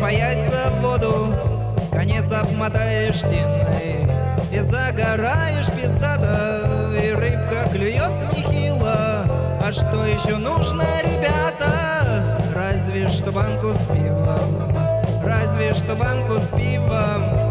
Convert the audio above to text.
по яйца в воду, конец обмотаешь стеной и загораешь пиздато, и рыбка клюет нехило. А что еще нужно, ребята? Разве что банку с пивом, разве что банку с пивом.